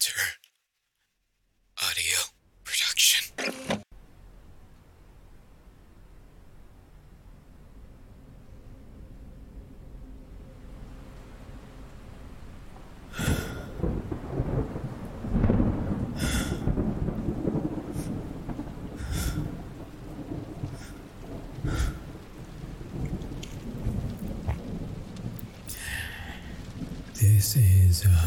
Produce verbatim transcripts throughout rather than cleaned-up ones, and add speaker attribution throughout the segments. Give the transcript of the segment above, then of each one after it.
Speaker 1: Enter audio production. This is, uh,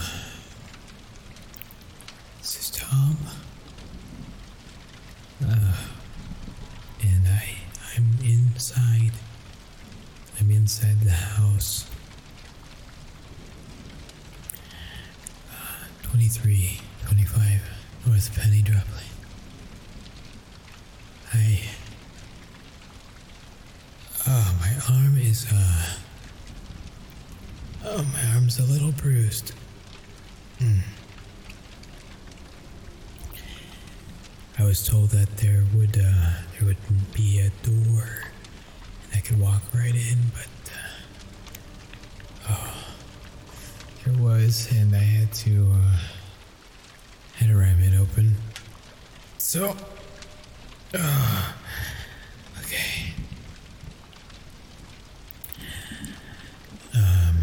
Speaker 1: this is Tom, uh, and I, I'm inside, I'm inside the house, uh, twenty-three twenty-five North Penny Drop Lane. I, oh, my arm is, uh, oh, my arm's a little bruised. Hmm. I was told that there would uh, there would be a door, and I could walk right in, but uh, oh, there was, and I had to uh, had to ram it open. So, uh, okay. Um,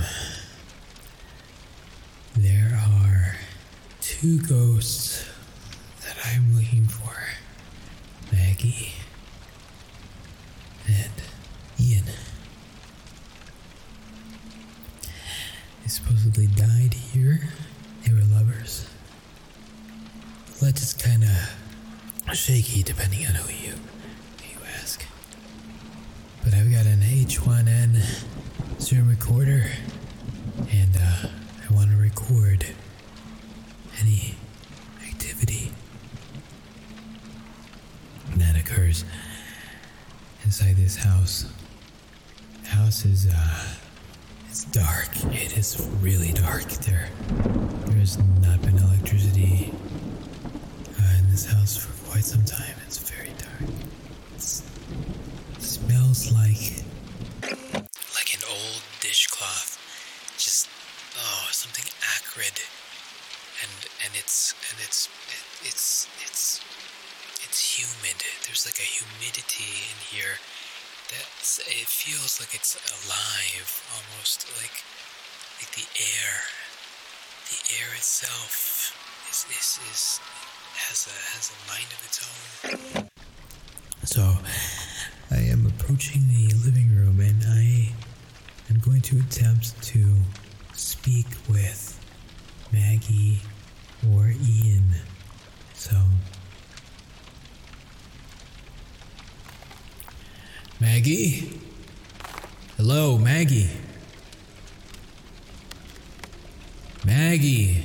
Speaker 1: there are two ghosts that I'm looking for. Maggie and Ian. They supposedly died here. They were lovers. Well, that's kind of shaky depending on who you, who you ask. But I've got an H one N Zoom recorder, and uh, I want to record any activity that occurs inside this house. The house is, uh, it's dark. It is really dark. There, there's not been electricity uh, in this house for quite some time. It's very dark. It's, it smells like like an old dishcloth. Just, oh, something acrid. And and it's and it's it, it's it's it's humid. There's like a humidity in here that it feels like it's alive, almost like like the air. The air itself is is, is has a has a mind of its own. So I am approaching the living room, and I am going to attempt to speak with Maggie or Ian. So, Maggie? Hello, Maggie? Maggie?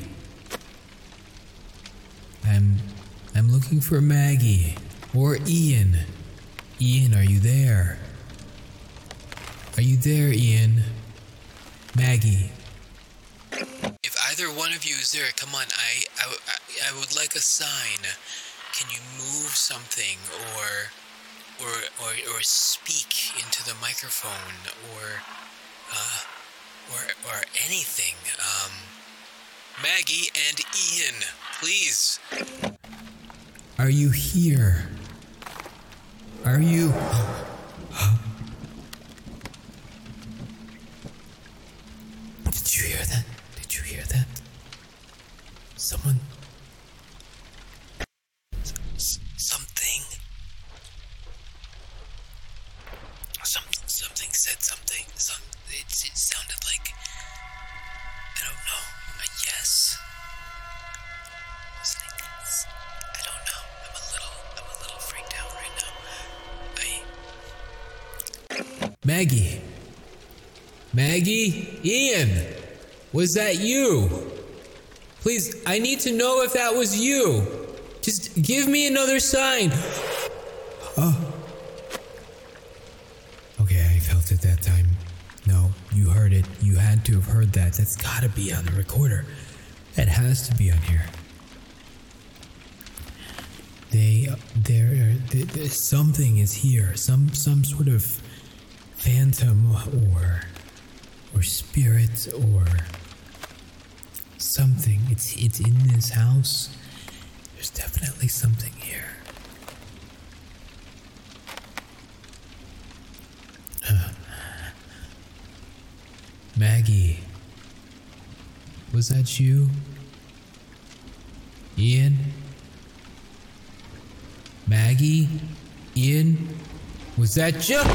Speaker 1: I'm I'm looking for Maggie or Ian. Ian, are you there? Are you there, Ian? Maggie? If either one of you is there, come on, I, I, I, I would like a sign. Can you move something, or, or, or, or speak into the microphone, or, uh, or, or anything? Um, Maggie and Ian, please. Are you here? Are you? Did you hear that? Did you hear that? Someone... S- something... Some, something said something. Some, it, it sounded like... I don't know. A yes? Was it a yes? I don't know. I'm a little... I'm a little freaked out right now. I... Maggie? Maggie? Ian? Was that you? Please, I need to know if that was you. Just give me another sign. Oh. Okay, I felt it that time. No, you heard it. You had to have heard that. That's gotta be on the recorder. That has to be on here. They, there, there, something is here. Some, some sort of phantom or, or spirit or something. It's it's in this house. There's definitely something here. Uh, Maggie, was that you? Ian? Maggie? Ian? Was that you?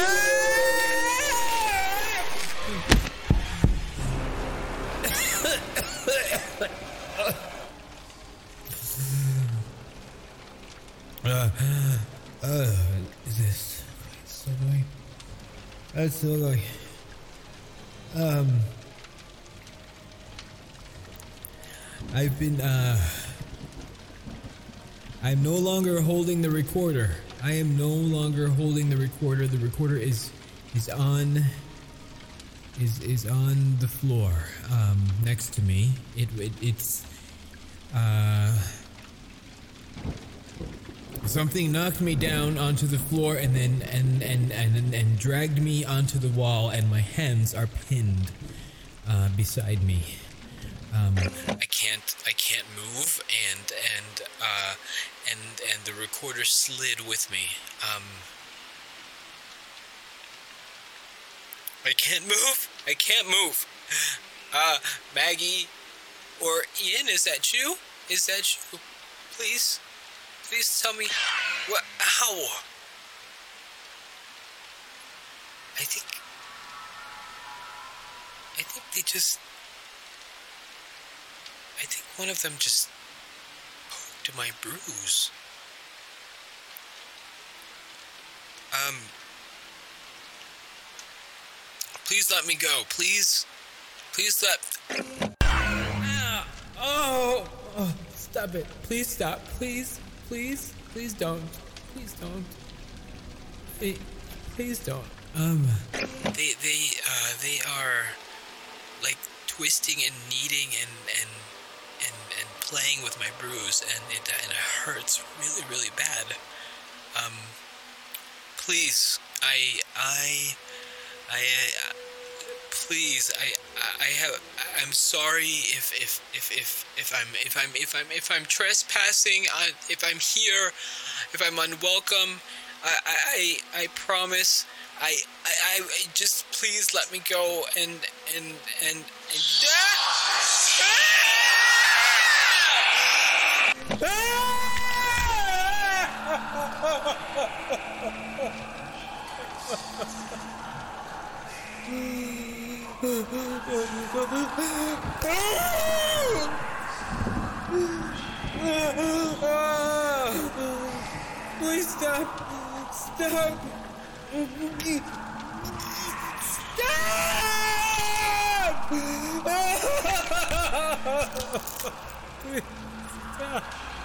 Speaker 1: Uh, uh, is this still going? That's still going. Um, I've been, uh, I'm no longer holding the recorder. I am no longer holding the recorder. The recorder is, is on, is, is on the floor, um, next to me. It, it it's, uh... something knocked me down onto the floor and then and and, and, and dragged me onto the wall, and my hands are pinned uh, beside me. Um, I can't I can't move, and and uh, and and the recorder slid with me. Um, I can't move. I can't move. Uh, Maggie or Ian, is that you? Is that you? Please. Please tell me what, how? I think, I think they just, I think one of them just poked my bruise. Um, please let me go, please, please let, ah, oh, oh, stop it, please stop, please. Please, please don't. Please don't. Please, please don't. Um. They, they, uh, they are like twisting and kneading and and and and playing with my bruise, and it and it hurts really, really bad. Um. Please, I, I, I. Uh, Please, I, I have. I'm sorry if, if, if, if, if I'm, if I'm, if I'm, if I'm trespassing. I, if I'm here, if I'm unwelcome. I, I, I promise. I, I, I just please let me go and and and. and Please stop! Stop! Stop! Please stop!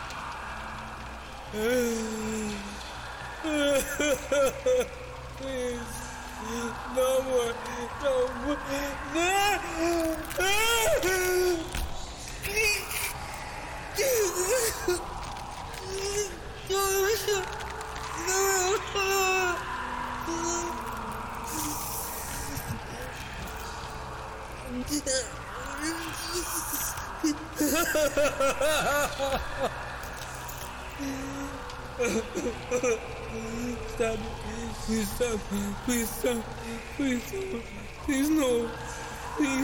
Speaker 1: Please. No more. No more. No. Stop. Please stop. Please stop. Please stop. Please no. Please.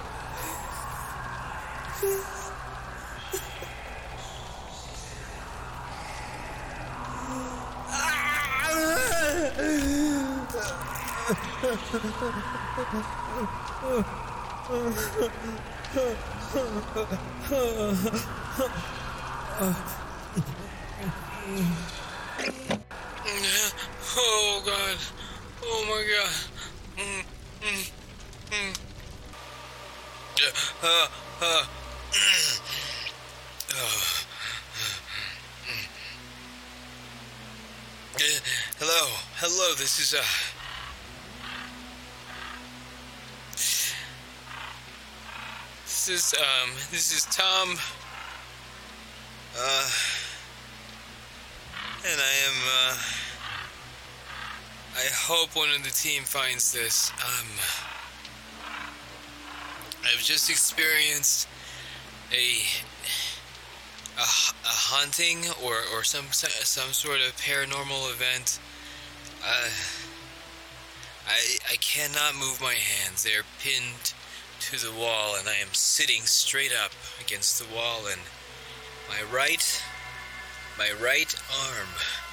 Speaker 1: Oh God! Oh my God! Mm, mm, mm. Uh, uh, uh. Oh. Uh, hello, hello. This is uh. This is um. This is Tom. Uh. And I am uh. I hope one of the team finds this. Um, I've just experienced a a, a haunting or or some some sort of paranormal event. Uh, I I cannot move my hands. They're pinned to the wall, and I am sitting straight up against the wall, and my right my right arm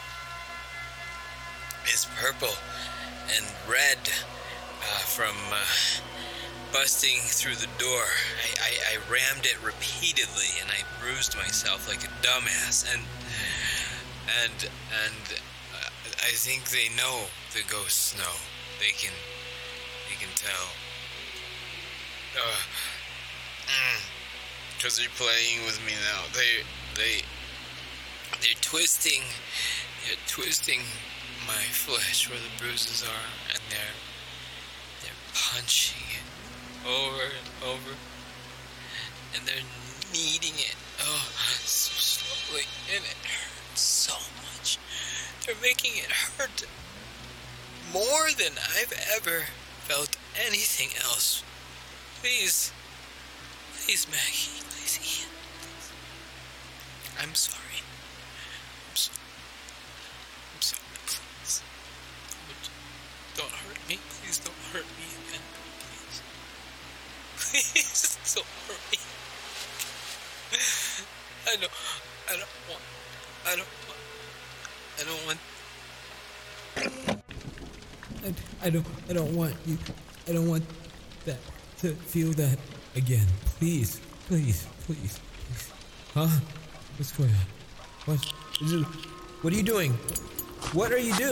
Speaker 1: is purple and red uh, from uh, busting through the door. I, I, I rammed it repeatedly, and I bruised myself like a dumbass. And and and uh, I think they know, the ghosts know. They can they can tell. Uh, because they're playing with me now. They they they're twisting, they're twisting my flesh where the bruises are, and they're they're punching it over and over, and they're kneading it, oh, so slowly, and it hurts so much. They're making it hurt more than I've ever felt anything else. Please, please, Maggie, please, Ian. I'm sorry. I'm sorry. I'm sorry, please. Don't hurt me. Please don't hurt me again. Please. Please don't hurt me. I don't, I don't want, I don't want, I don't want. I, I don't, I don't want you, I don't want that, to feel that again. Please, please, please, please. Huh? What's going on? What? Is it, what are you doing? What are you doing?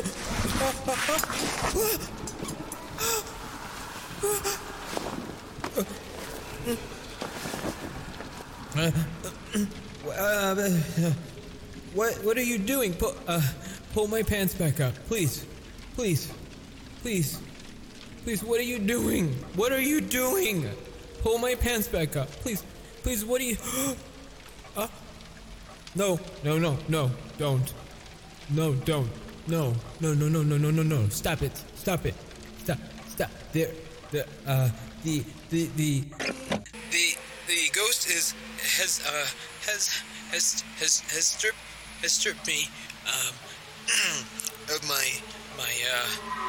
Speaker 1: Uh, uh, what what are you doing? Pull, uh, pull my pants back up, please, please, please, please. What are you doing? What are you doing? Pull my pants back up, please, please. What are you? uh, no, no, no, no, don't, no, don't, no, no, no, no, no, no, no, no. Stop it! Stop it! Stop! Stop! There, the uh, the the the the the ghost is. Has uh has has has has stripped has stripped me um of my my uh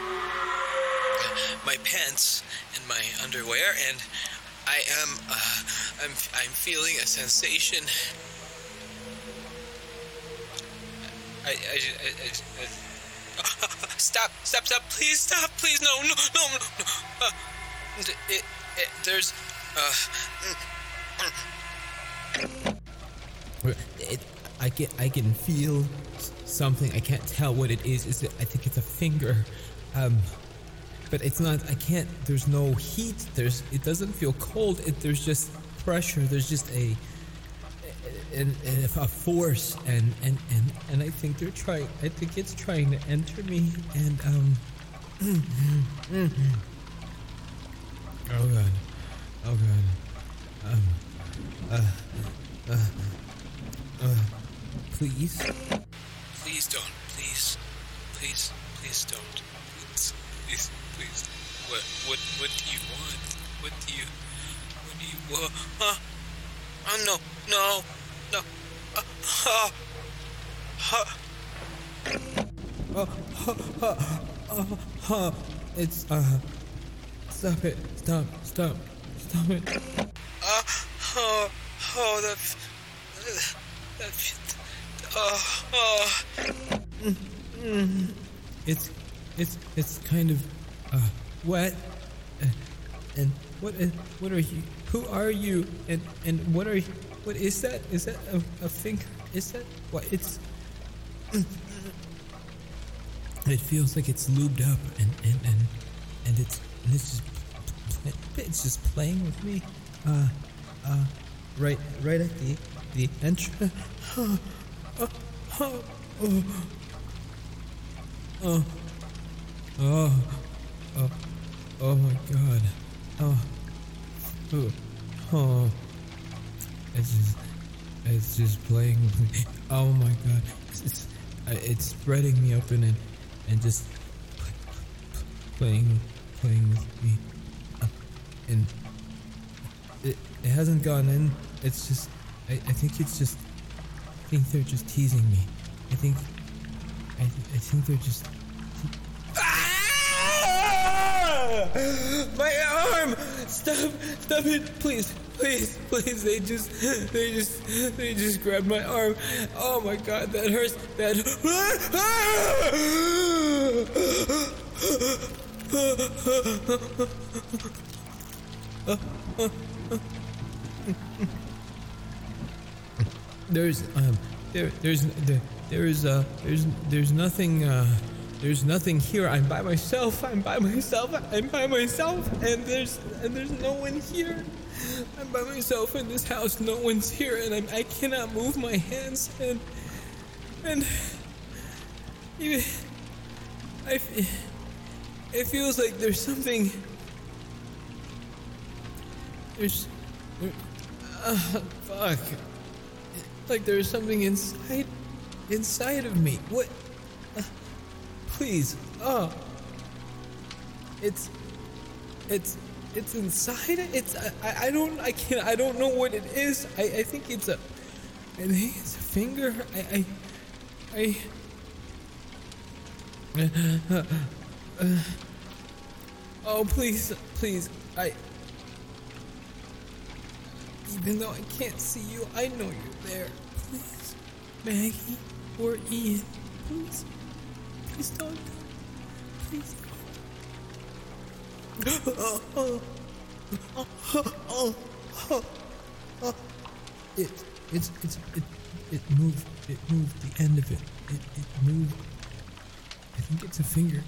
Speaker 1: my pants and my underwear, and I am uh I'm I'm feeling a sensation. I I, I, I, I stop stop stop please stop please no no no no, no. Uh, it, it there's uh. It, I can I can feel something. I can't tell what it is. Is it? I think it's a finger, um, but it's not. I can't. There's no heat. There's. It doesn't feel cold. It, there's just pressure. There's just a, a, a, a force, and, and, and, and I think they're trying. I think it's trying to enter me. And um. oh god. Oh god. Um. Uh. Uh. Uh, please? Please don't. Please. Please. Please don't. Please. Please. Please. What, what, what do you want? What do you, what do you want? Huh? Oh, no. No. No. Uh, uh, uh, uh, uh, uh, uh, it's, uh, stop it. Stop. Stop. Stop it. Uh, oh, oh, that, that, oh, oh. It's, it's, it's kind of, uh, wet. Uh, and what is, what are you, who are you? And, and what are you, what is that? Is that a, a finger? Is that, what, it's, it feels like it's lubed up, and, and, and, and it's, and it's just, it's just playing with me. Uh, uh, right, right at the, the entrance. Oh, oh, oh, oh, oh, oh, oh, oh my god. Oh, oh, oh. It's just, it's just playing with me. Oh my god. It's, it's, it's spreading me open and, and just playing, playing with me. Uh, and it, it hasn't gone in. it's just, I, I think it's just, I think they're just teasing me. I think, I, I think they're just. Ah! My arm! Stop! Stop it! Please, please, please! They just, they just, they just grabbed my arm. Oh my God, that hurts. That. There's um there there's there there's uh there's there's nothing uh there's nothing here. I'm by myself. I'm by myself. I'm by myself. And there's and there's no one here. I'm by myself in this house. No one's here, and I'm, I cannot move my hands. And and even I it feels like there's something. There's uh, fuck. Like there's something inside inside of me. What? Uh, please. Oh. It's it's it's inside. It's I, I don't I can't I don't know what it is. I, I think it's a I think it's a finger. I I I uh, uh, oh please please I even though I can't see you, I know you're there. Please, Maggie or Ian, please, please don't, please don't. Oh, oh, oh, oh, oh, oh. It, it's, it's, it, it moved, it moved the end of it. It, it moved. I think it's a finger.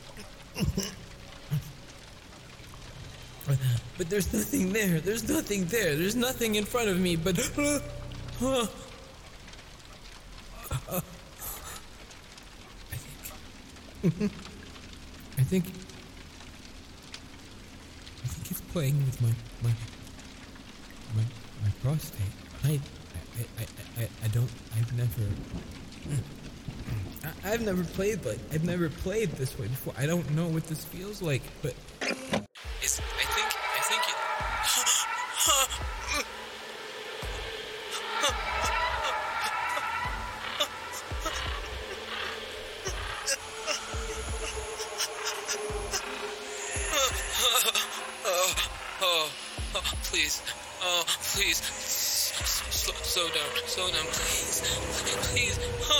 Speaker 1: But there's nothing there. There's nothing there. There's nothing in front of me. But uh, uh, uh, I think, I think, I think it's playing with my my my my prostate. I I I I, I don't. I've never. I, I've never played like I've never played this way before. I don't know what this feels like, but. It's, I think, I think it... oh, oh, oh, please, oh, please, slow, slow down, slow down, please, please,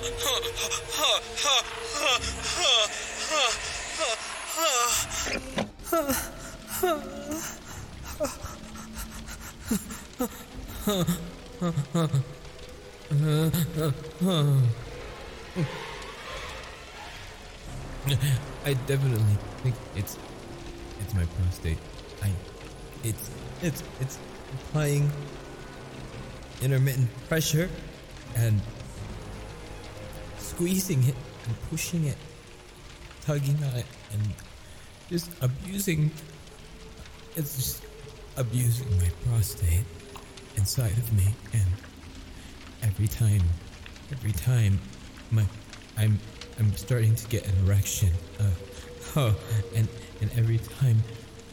Speaker 1: I definitely think it's it's my prostate. I it's it's it's applying intermittent pressure and squeezing it and pushing it, tugging on it and just abusing it's just abusing my prostate inside of me, and every time every time my I'm I'm starting to get an erection. Uh, oh, and and every time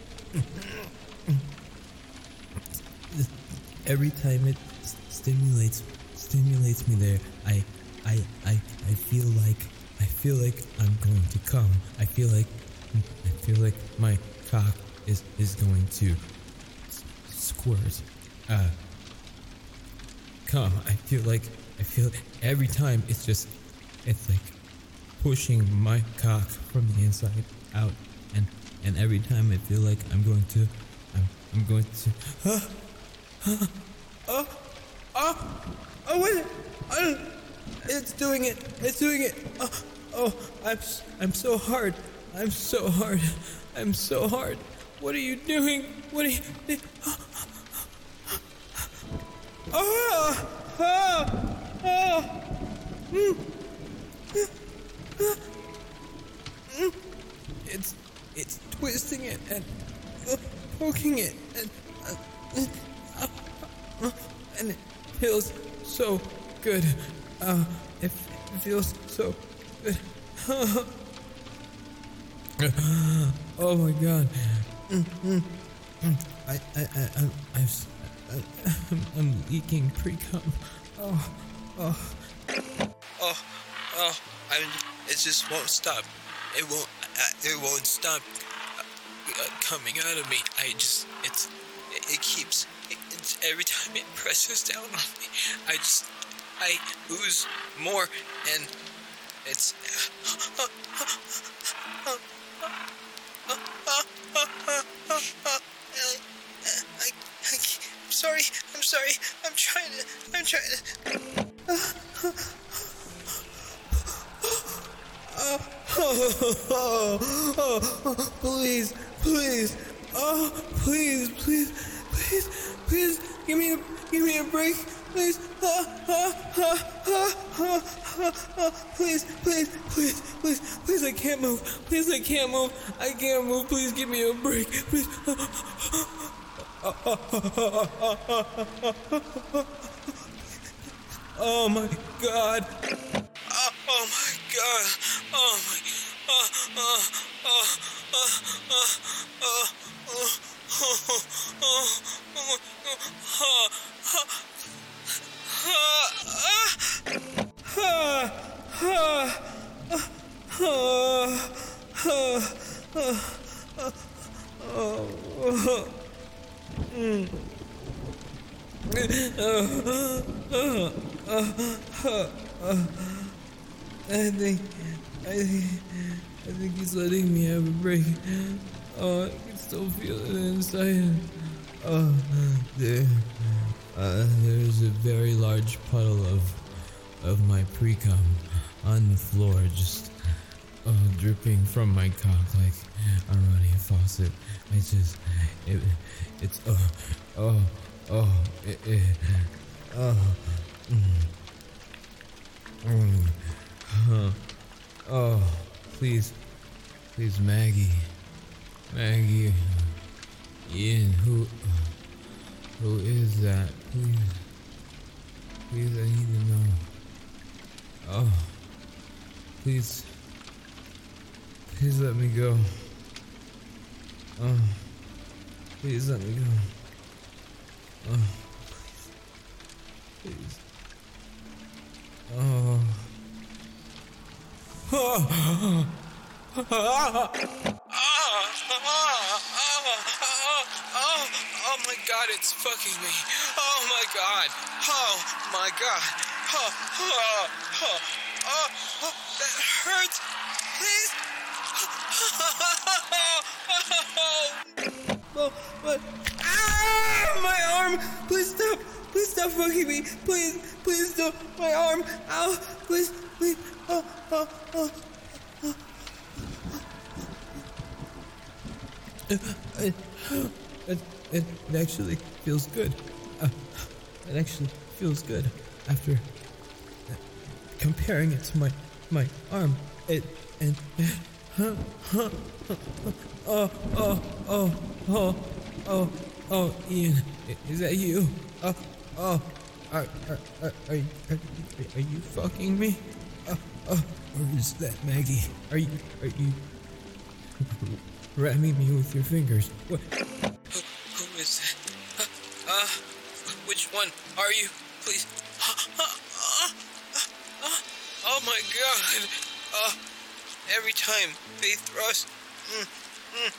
Speaker 1: every time it stimulates stimulates me there, I I I I feel like I feel like I'm going to come. I feel like I feel like my cock is is going to squirt. Uh, come. I feel like I feel every time it's just it's like pushing my cock from the inside out, and and every time I feel like I'm going to I'm I'm going to uh, uh, oh oh oh wait uh, it's doing it it's doing it oh, oh I'm I'm so hard I'm so hard I'm so hard. What are you doing? What are you oh oh oh, oh. Mm. It's it's twisting it and uh, poking it and uh, uh, uh, and it feels so good. Uh, it, it feels so good. Oh my God! Mm, mm, mm. I I I I I've, I'm, I'm leaking pre-cum. Oh, oh.
Speaker 2: Oh, oh, I it just won't stop. It won't, uh, it won't stop uh, coming out of me. I just, it's, it, it keeps, it, it's, every time it presses down on me, I just, I ooze more, and it's, I, I, I'm sorry, I'm sorry, I'm trying to, I'm trying to.
Speaker 1: Oh, oh, oh, oh, oh, please, please, oh, please, please, please, please, give me a, give me a break, please, ah, ah, ah, ah, ah, ah, ah, please, please, please, please, please, I can't move, please, I can't move, I can't move, please give me a break, please. Oh my God.
Speaker 2: Oh, oh my God. Oh my. Oh, oh, oh, oh, oh, oh, oh, oh, oh,
Speaker 1: I think, I think, I think he's letting me have a break. Oh, I can still feel it inside. Oh, there, uh, there's a very large puddle of, of my pre-cum on the floor, just uh, dripping from my cock like I'm running a faucet. I just, it, it's, oh, oh, oh, it, it, oh, mm, mm, huh, oh, please, please, Maggie, Maggie, Ian, who, who is that? Please, please, I need to know. Oh, please, please let me go. Oh, please let me go. Oh, please, please. Oh. Oh.
Speaker 2: Oh my God, it's fucking me. Oh my God. Oh my God. Oh, oh, oh, oh, oh, that hurts. Please.
Speaker 1: Oh, but, ah, my arm. Please stop. Please stop fucking me. Please, please stop. My arm. Ow. Please, please. Oh, oh, oh. It, it, it, it actually feels good. Uh, it actually feels good after uh, comparing it to my my arm. It and uh, uh, oh oh oh oh oh oh Ian, is that you? Oh oh, are are are are you, are, are you fucking me? Oh oh, or is that Maggie? Are you are you? Ramming me with your fingers. What?
Speaker 2: Who, who is that? Uh, uh, which one are you? Please. Uh, uh, uh, uh, oh my God. Uh, every time they thrust, mm, mm,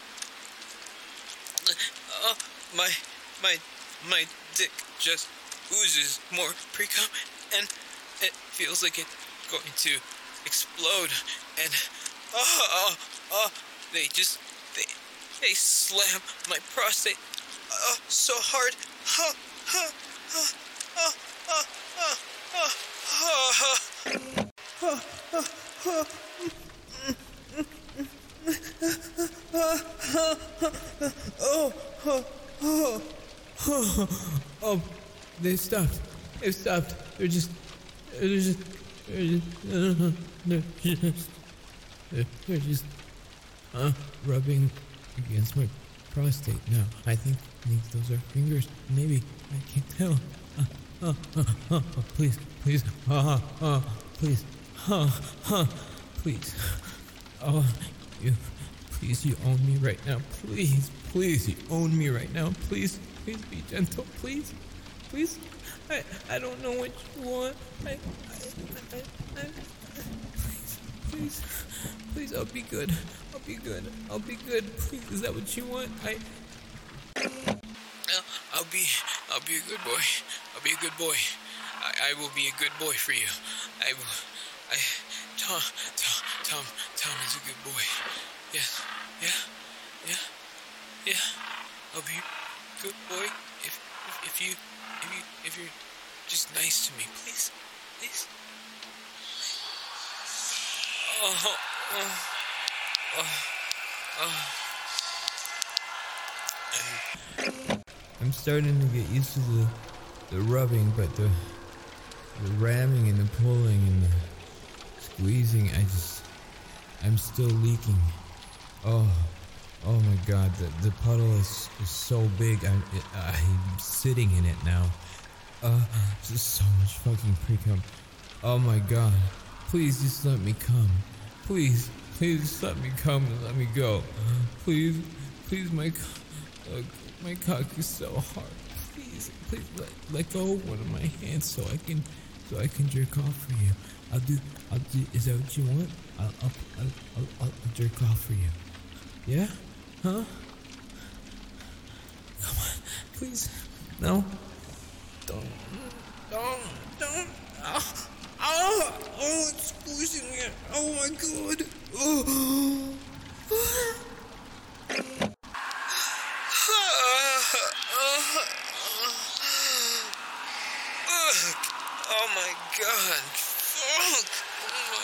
Speaker 2: uh, my, my, my dick just oozes more pre-cum, and it feels like it's going to explode, and, oh, oh, oh, they just, They, they slam my prostate uh, so hard. Uh, uh, uh, uh, uh, uh,
Speaker 1: uh, uh, uh, oh, they stopped. They stopped. They're just, they're just, they're just, they're just, they're just. Uh, rubbing against my prostate now. I think, I think those are fingers. Maybe. I can't tell. Uh, uh, uh, uh, uh, please, please, uh, uh, please, uh, uh, please. Oh, you, please, you own me right now. Please, please, you own me right now. Please, please be gentle, please, please. I, I don't know what you want. I, I, I, I, I please, please, please. I'll be good. I'll be good. I'll be good. Please, is that what you want? I.
Speaker 2: I'll, I'll be, I'll be a good boy. I'll be a good boy. I, I will be a good boy for you. I will. I. Tom, Tom, Tom, Tom is a good boy. Yes. Yeah. Yeah. Yeah. I'll be a good boy if, if, if you, if you, if you're just nice to me, please, please. Oh, oh, oh, oh.
Speaker 1: And I'm starting to get used to the, the rubbing, but the, the ramming and the pulling and the squeezing, I just, I'm still leaking. Oh, oh my God, the, the puddle is, is so big, I'm, I'm sitting in it now. Uh, just so much fucking pre-cum. Oh my God, please just let me come. Please, please just let me come and let me go. Please, please, my, uh, my cock is so hard. Please, please let, let go of one of my hands so I can, so I can jerk off for you. I'll do, I'll do, is that what you want? I'll, I'll, I'll, I'll, I'll jerk off for you. Yeah? Huh? Come on, please. No. Don't, don't, don't. Oh, oh, oh, it's squeezing me. Oh my God. Oh.
Speaker 2: Oh my God. Fuck. Oh my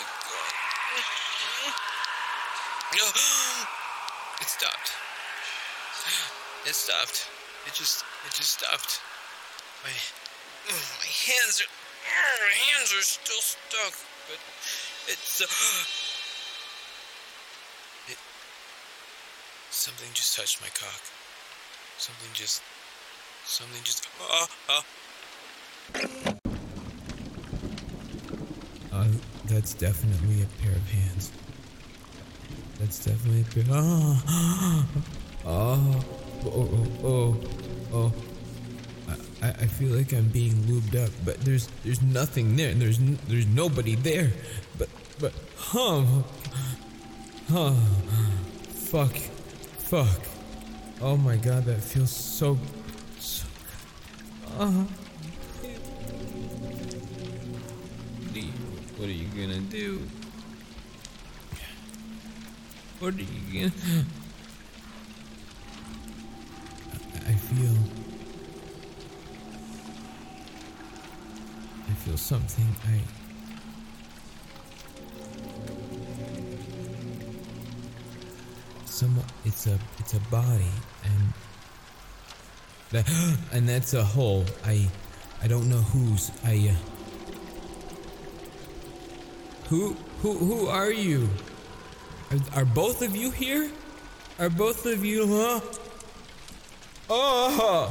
Speaker 2: God. It stopped. It stopped. It just, it just stopped. My, my hands are, my hands are still stuck, but it's, uh, it, something just touched my cock. Something just, something just, uh, uh.
Speaker 1: Uh, that's definitely a pair of hands. That's definitely a pair. Oh, oh, oh, oh, oh. I, I feel like I'm being lubed up, but there's there's nothing there. There's n- there's nobody there. But but huh, huh, fuck, fuck. Oh my God, that feels so, so. Uh. What are you gonna do? What are you gonna? I, I feel. I feel something. I. Some. It's a. It's a body, and that. And that's a hole. I. I don't know whose. I. Uh, Who, who, who are you? Are, are both of you here? Are both of you, huh? Oh!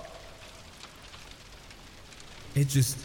Speaker 1: It just,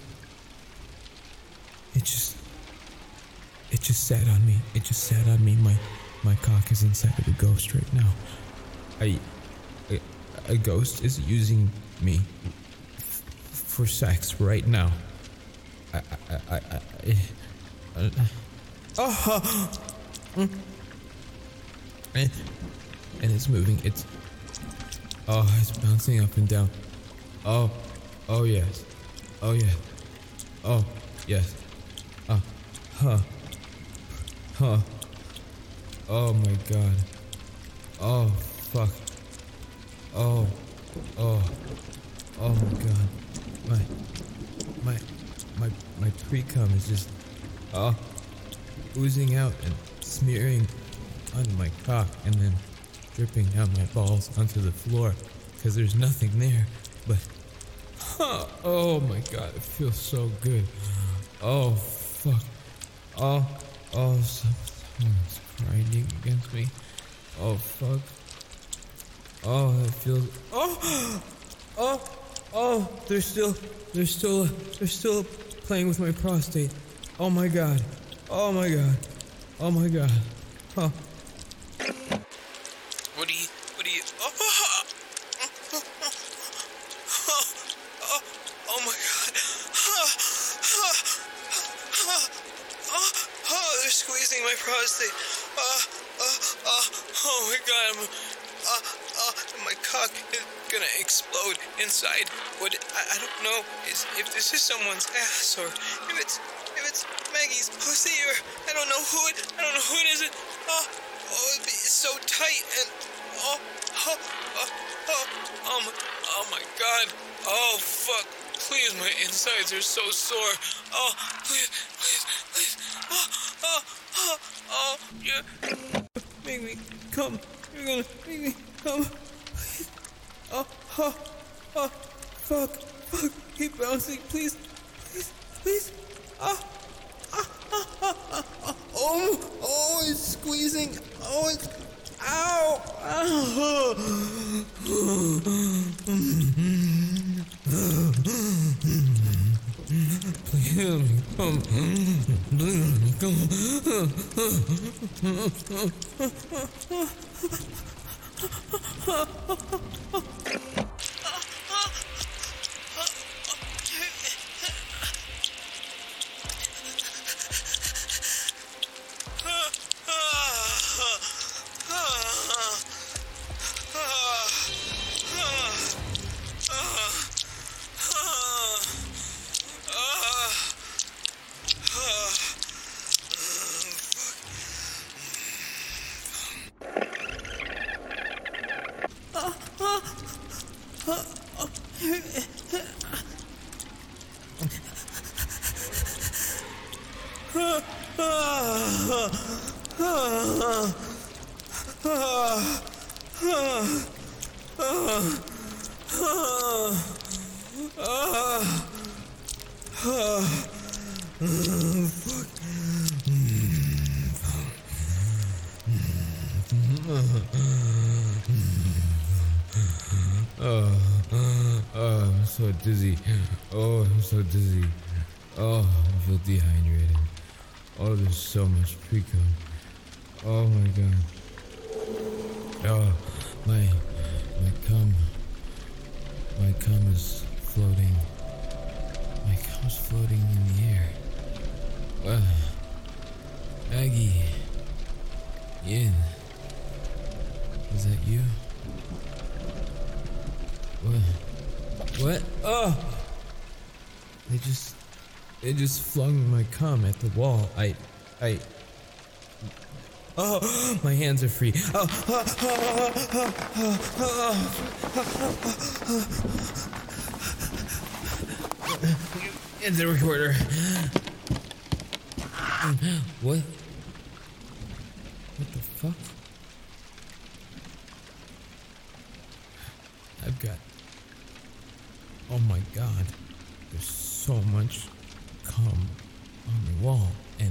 Speaker 1: it just, it just sat on me. It just sat on me. My, my cock is inside of a ghost right now. I, a, a ghost is using me f- for sex right now. I, I, I, I, I Uh, oh, mm. and, and it's moving. It's oh, it's bouncing up and down. Oh, oh yes, oh yeah, oh yes, uh, huh, huh. Oh my God. Oh fuck. Oh, oh, oh my God. My, my, my, my pre-cum is just. Oh, oozing out and smearing on my cock and then dripping down my balls onto the floor because there's nothing there. But, huh, oh my God, it feels so good. Oh, fuck. Oh, oh, someone's grinding against me. Oh, fuck. Oh, that feels. Oh, oh, oh, they're still, they're still, they're still playing with my prostate. Oh my God. Oh my God. Oh my God. Huh.
Speaker 2: What do you, what do you, oh, Oh, oh my God. Oh, oh, oh, oh, oh, they're squeezing my prostate. Oh, oh, oh, oh my God. I'm, oh, oh, my cock is gonna explode inside. What, I, I don't know is if this is someone's ass or if it's, if it's Maggie's pussy or I don't know who it, I don't know who it is. Oh, oh, it's so tight and, oh, oh, oh, oh, oh my, oh my God. Oh, fuck. Please, my insides are so sore. Oh, please, please, please. Oh, oh, oh, oh, yeah. Make me come. You're gonna make me come. Please. Oh, oh, oh, fuck, fuck. Keep bouncing, please, please, please. Oh, oh, oh, oh, oh, oh, oh, it's squeezing. Oh, it's, ow, ow. Please let me come. Please let me come. Oh, oh, I'm so dizzy. Oh, I'm so dizzy. Oh, I feel dehydrated. Oh, there's so much pre-cum. Oh my God. Oh, my, my cum. My cum is floating. My cum's floating in the air. Uh, Maggie. Ian. Is that you? What? What? Oh! They just... They just flung my cum at the wall. I... I... Oh! My hands are free. Oh! Oh! Oh! Oh! Oh! Oh! In the recorder. What? What the fuck? I've got... Oh my God. There's so much cum on the wall and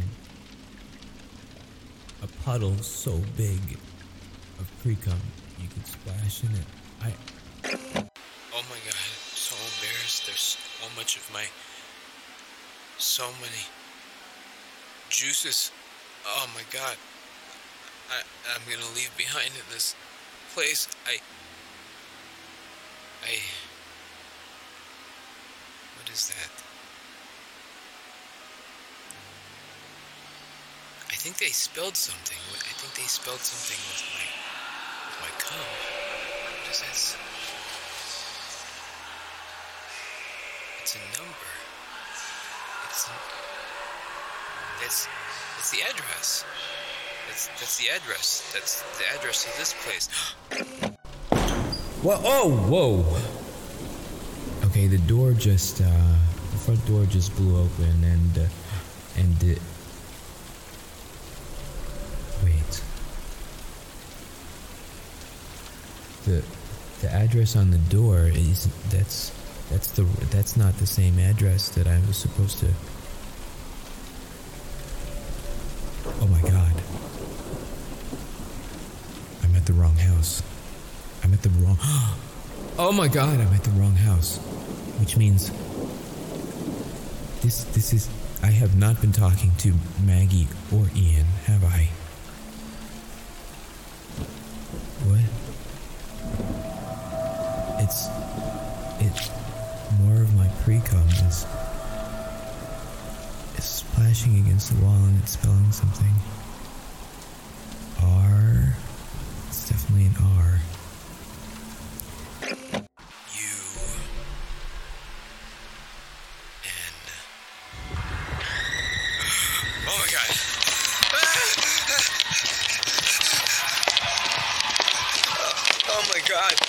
Speaker 2: a puddle so big of pre-cum you could splash in it. I... Oh my God. I'm so embarrassed. There's so much of my... So many... juices. Oh my God. I, I'm gonna leave behind in this place. I... I... What is that? I think they spilled something. I think they spilled something with my... with my cum. What is this? It's a number. It's... It's... It's the address. That's, that's the address. That's the address of this place. Whoa, oh, whoa. Okay, the door just, uh, the front door just blew open and, uh, and it... Wait. The, the address on the door is, that's, that's the, that's not the same address that I was supposed to... Oh my God. I'm at the wrong house. I'm at the wrong... Oh my God, I'm at the wrong house. Which means... This, this is... I have not been talking to Maggie or Ian, have I? What? It's... It's...
Speaker 1: more of my pre-cum is, is splashing against the wall and it's spelling something. R. It's definitely an R.
Speaker 2: U. N. Oh my god. Oh my god.